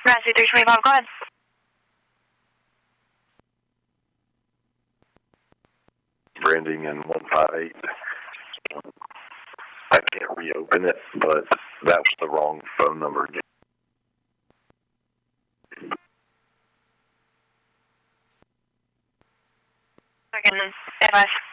Resi 325, go ahead. Branding in 158. I can't reopen it, but that was the wrong phone number again. Again, advice.